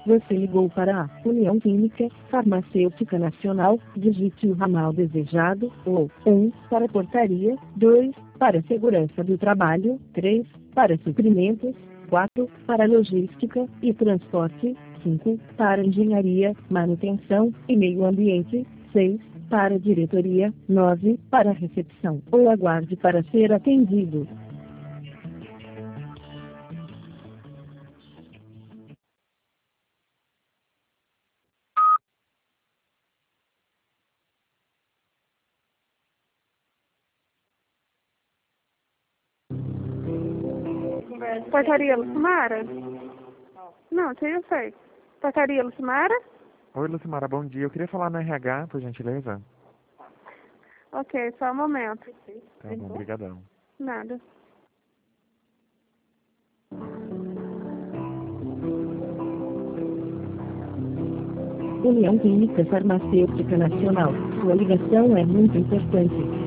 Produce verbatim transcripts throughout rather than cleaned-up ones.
Você ligou para a União Química Farmacêutica Nacional. Digite o ramal desejado, ou um para portaria, dois para segurança do trabalho, três para suprimentos, quatro para logística e transporte, cinco para engenharia, manutenção e meio ambiente, seis para diretoria, nove para recepção, ou aguarde para ser atendido. Portaria Lucimara? Não, isso aí eu sei. Portaria Lucimara? Oi, Lucimara, bom dia. Eu queria falar no R H, por gentileza. Ok, só um momento. Tá bom, brigadão. Nada. União Química Farmacêutica Nacional. Sua ligação é muito importante.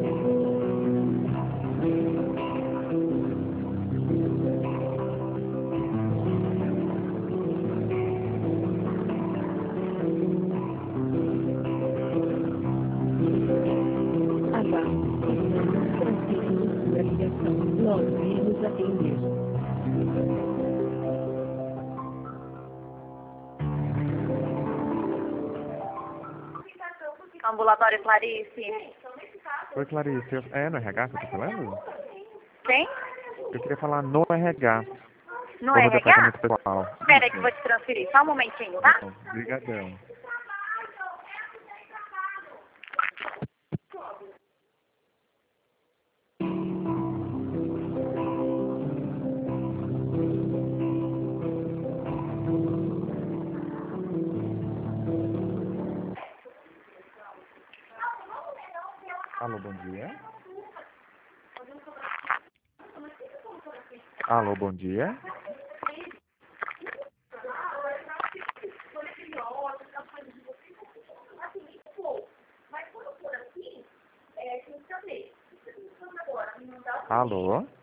Nós iremos atender. Ambulatório Clarice. Oi, Clarice. eu- É no R H que eu tô falando? Quem? Eu queria falar no R H. No ou no R H? departamento pessoal. Espera aí que eu vou te transferir. Só um momentinho, tá? Tá bom, brigadão. Alô, bom dia. Alô, bom dia. Alô?